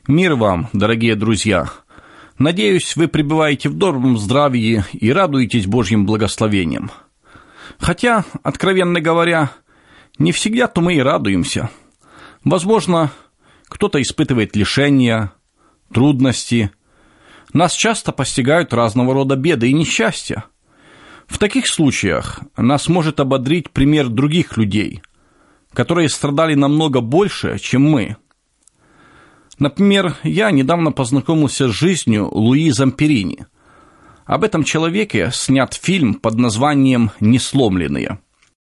Мир вам, дорогие друзья! Надеюсь, вы пребываете в добром здравии и радуетесь Божьим благословением. Хотя, откровенно говоря, не всегда-то мы и радуемся. Возможно, кто-то испытывает лишения, трудности. Нас часто постигают разного рода беды и несчастья. В таких случаях нас может ободрить пример других людей, которые страдали намного больше, чем мы. Например, я недавно познакомился с жизнью Луи Замперини. Об этом человеке снят фильм под названием «Несломленные».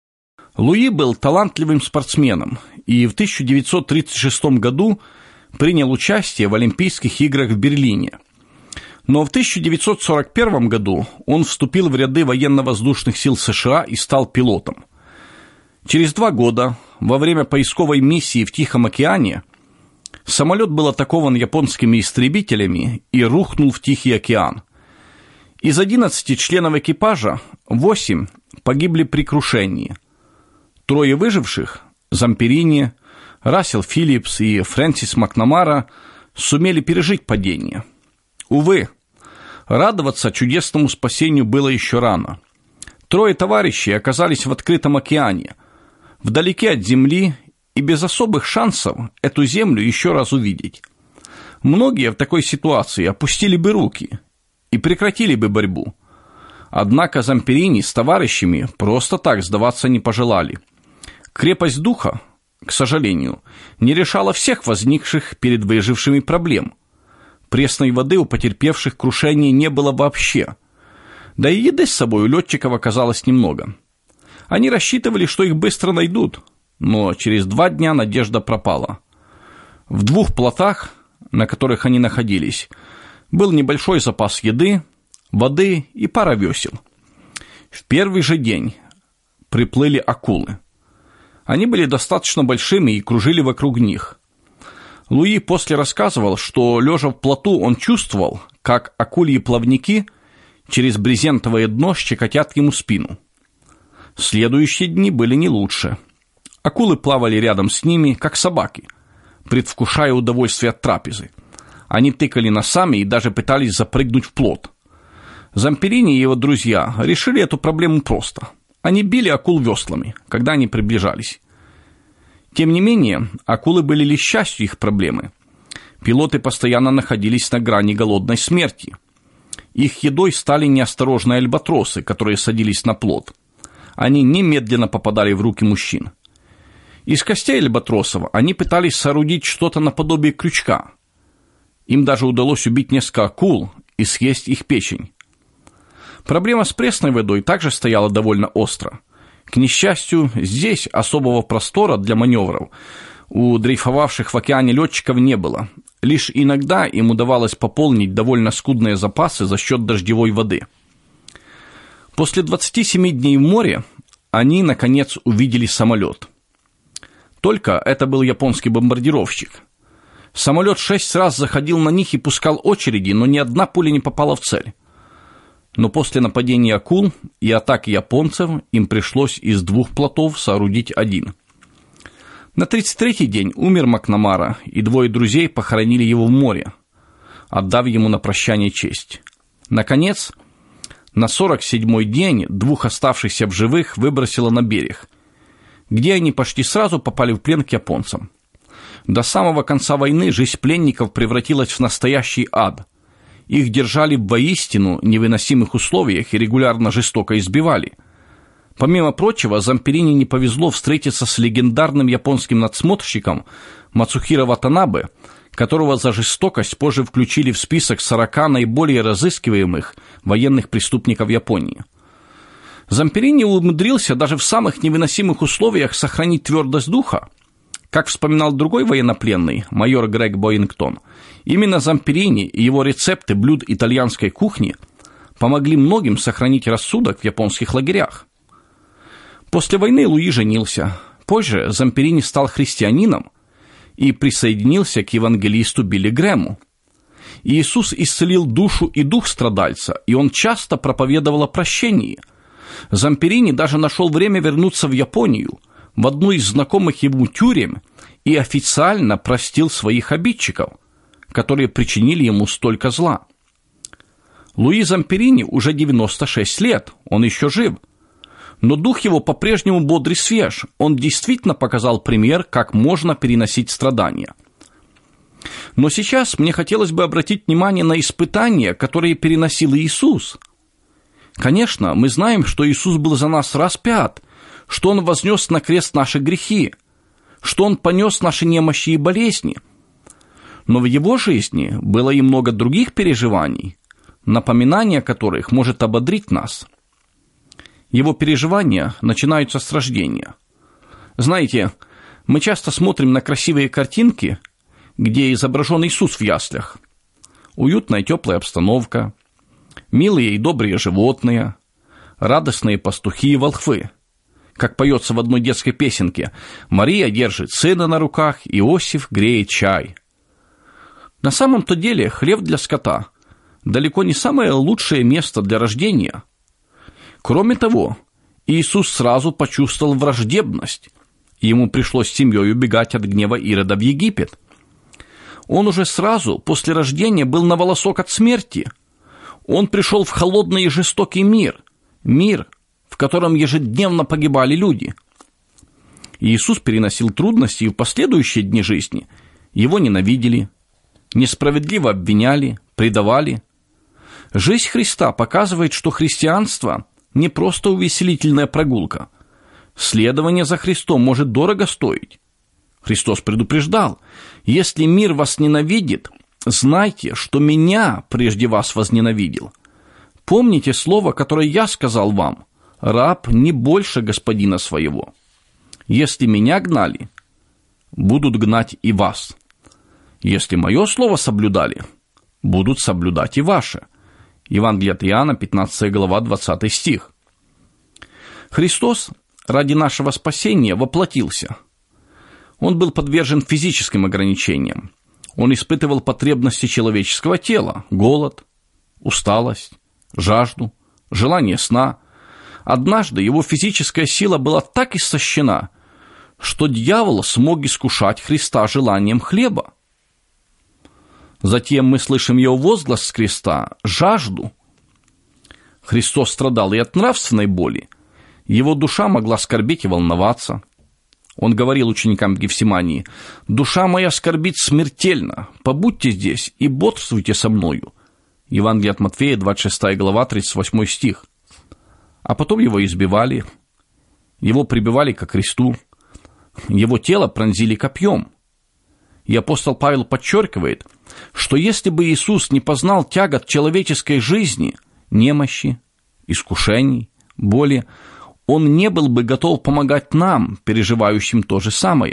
Луи был талантливым спортсменом и в 1936 году принял участие в Олимпийских играх в Берлине. Но в 1941 году он вступил в ряды военно-воздушных сил США и стал пилотом. Через 2 года, во время поисковой миссии в Тихом океане, самолет был атакован японскими истребителями и рухнул в Тихий океан. Из 11 членов экипажа 8 погибли при крушении. 3 выживших, Замперини, Рассел Филлипс и Фрэнсис Макнамара, сумели пережить падение. Увы, радоваться чудесному спасению было еще рано. 3 товарищей оказались в открытом океане, вдалеке от земли, и без особых шансов эту землю еще раз увидеть. Многие в такой ситуации опустили бы руки и прекратили бы борьбу. Однако Замперини с товарищами просто так сдаваться не пожелали. Крепость духа, к сожалению, не решала всех возникших перед выжившими проблем. Пресной воды у потерпевших крушение не было вообще. Да и еды с собой у летчиков оказалось немного. Они рассчитывали, что их быстро найдут, но через 2 дня надежда пропала. В 2 плотах, на которых они находились, был небольшой запас еды, воды и пара весел. В первый же день приплыли акулы. Они были достаточно большими и кружили вокруг них. Луи после рассказывал, что, лежа в плоту, он чувствовал, как акульи плавники через брезентовое дно щекотят ему спину. Следующие дни были не лучше. Акулы плавали рядом с ними, как собаки, предвкушая удовольствие от трапезы. Они тыкали носами и даже пытались запрыгнуть в плот. Замперини и его друзья решили эту проблему просто. Они били акул веслами, когда они приближались. Тем не менее, акулы были лишь частью их проблемы. Пилоты постоянно находились на грани голодной смерти. Их едой стали неосторожные альбатросы, которые садились на плот. Они немедленно попадали в руки мужчин. Из костей альбатросов они пытались соорудить что-то наподобие крючка. Им даже удалось убить несколько акул и съесть их печень. Проблема с пресной водой также стояла довольно остро. К несчастью, здесь особого простора для маневров у дрейфовавших в океане летчиков не было. Лишь иногда им удавалось пополнить довольно скудные запасы за счет дождевой воды. После 27 дней в море они, наконец, увидели самолет. Только это был японский бомбардировщик. Самолет 6 раз заходил на них и пускал очереди, но ни одна пуля не попала в цель. Но после нападения акул и атаки японцев им пришлось из 2 плотов соорудить 1. На 33-й день умер Макнамара, и 2 друзей похоронили его в море, отдав ему на прощание честь. Наконец, на 47-й день 2 оставшихся в живых выбросило на берег, где они почти сразу попали в плен к японцам. До самого конца войны жизнь пленников превратилась в настоящий ад. Их держали в воистину невыносимых условиях и регулярно жестоко избивали. Помимо прочего, Замперини не повезло встретиться с легендарным японским надсмотрщиком Мацухиро Ватанабе, которого за жестокость позже включили в список 40 наиболее разыскиваемых военных преступников Японии. Замперини умудрился даже в самых невыносимых условиях сохранить твердость духа. Как вспоминал другой военнопленный, майор Грег Боингтон, именно Замперини и его рецепты блюд итальянской кухни помогли многим сохранить рассудок в японских лагерях. После войны Луи женился. Позже Замперини стал христианином и присоединился к евангелисту Билли Грэму. Иисус исцелил душу и дух страдальца, и он часто проповедовал о прощении. Замперини даже нашел время вернуться в Японию, в одну из знакомых ему тюрем, и официально простил своих обидчиков, которые причинили ему столько зла. Луи Замперини уже 96 лет, он еще жив. Но дух его по-прежнему бодр и свеж. Он действительно показал пример, как можно переносить страдания. Но сейчас мне хотелось бы обратить внимание на испытания, которые переносил Иисус. Конечно, мы знаем, что Иисус был за нас распят, что Он вознес на крест наши грехи, что Он понес наши немощи и болезни. Но в Его жизни было и много других переживаний, напоминание которых может ободрить нас. Его переживания начинаются с рождения. Знаете, мы часто смотрим на красивые картинки, где изображен Иисус в яслях. Уютная теплая обстановка, милые и добрые животные, радостные пастухи и волхвы. Как поется в одной детской песенке: «Мария держит сына на руках, Иосиф греет чай». На самом-то деле хлев для скота далеко не самое лучшее место для рождения. Кроме того, Иисус сразу почувствовал враждебность, и ему пришлось с семьей убегать от гнева Ирода в Египет. Он уже сразу после рождения был на волосок от смерти. Он пришел в холодный и жестокий мир, в котором ежедневно погибали люди. Иисус переносил трудности, и в последующие дни жизни его ненавидели, несправедливо обвиняли, предавали. Жизнь Христа показывает, что христианство не просто увеселительная прогулка. Следование за Христом может дорого стоить. Христос предупреждал: «Если мир вас ненавидит, знайте, что меня прежде вас возненавидел. Помните слово, которое я сказал вам: раб не больше господина своего. Если меня гнали, будут гнать и вас. Если мое слово соблюдали, будут соблюдать и ваше». Евангелие от Иоанна, 15 глава, 20 стих. Христос ради нашего спасения воплотился. Он был подвержен физическим ограничениям. Он испытывал потребности человеческого тела: голод, усталость, жажду, желание сна. Однажды его физическая сила была так истощена, что дьявол смог искушать Христа желанием хлеба. Затем мы слышим его возглас с креста: «Жажду». Христос страдал и от нравственной боли. Его душа могла скорбеть и волноваться. Он говорил ученикам в Гефсимании: «Душа моя скорбит смертельно, побудьте здесь и бодрствуйте со мною». Евангелие от Матфея, 26 глава, 38 стих. А потом его избивали, его прибивали ко кресту, его тело пронзили копьем. И апостол Павел подчеркивает, что если бы Иисус не познал тягот человеческой жизни, немощи, искушений, боли, Он не был бы готов помогать нам, переживающим то же самое.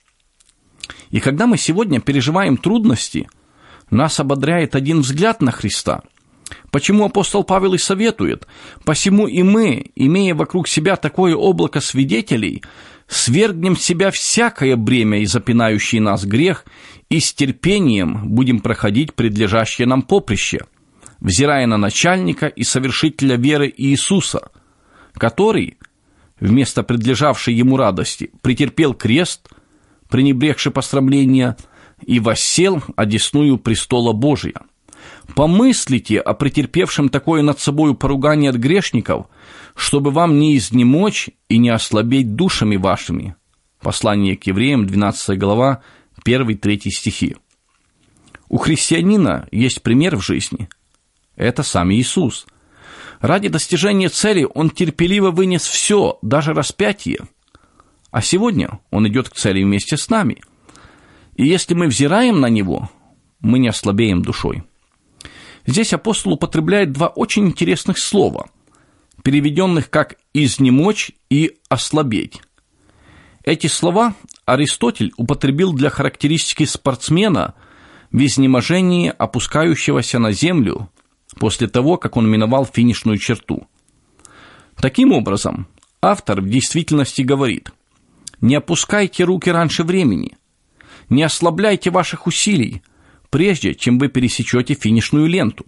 И когда мы сегодня переживаем трудности, нас ободряет один взгляд на Христа. Почему апостол Павел и советует: «Посему и мы, имея вокруг себя такое облако свидетелей, свергнем с себя всякое бремя и запинающий нас грех, и с терпением будем проходить предлежащее нам поприще, взирая на начальника и совершителя веры Иисуса, который, вместо предлежавшей ему радости, претерпел крест, пренебрегши посрамления, и воссел одесную престола Божия. Помыслите о претерпевшем такое над собою поругание от грешников, чтобы вам не изнемочь и не ослабеть душами вашими». Послание к евреям, 12 глава, 1-3 стихи. У христианина есть пример в жизни. Это сам Иисус. Ради достижения цели Он терпеливо вынес все, даже распятие. А сегодня Он идет к цели вместе с нами. И если мы взираем на Него, мы не ослабеем душой. Здесь апостол употребляет два очень интересных слова, переведенных как «изнемочь» и «ослабеть». Эти слова Аристотель употребил для характеристики спортсмена в изнеможении, опускающегося на землю после того, как он миновал финишную черту. Таким образом, автор в действительности говорит: не опускайте руки раньше времени, не ослабляйте ваших усилий, прежде чем вы пересечете финишную ленту.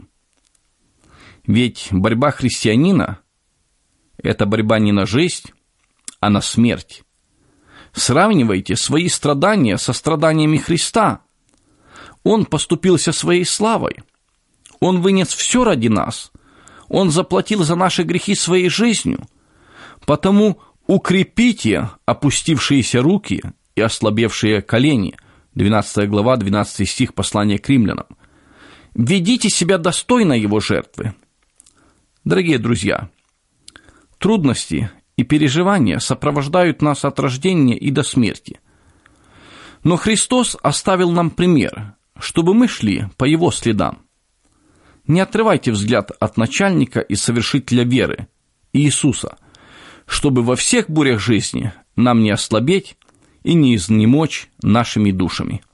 Ведь борьба христианина – это борьба не на жизнь, а на смерть. Сравнивайте свои страдания со страданиями Христа. Он поступился своей славой. Он вынес все ради нас. Он заплатил за наши грехи своей жизнью. Потому укрепите опустившиеся руки и ослабевшие колени. 12 глава, 12 стих послания к римлянам. Ведите себя достойно его жертвы. Дорогие друзья, трудности и переживания сопровождают нас от рождения и до смерти. Но Христос оставил нам пример, чтобы мы шли по его следам. Не отрывайте взгляд от начальника и совершителя веры, Иисуса, чтобы во всех бурях жизни нам не ослабеть и не изнемочь нашими душами.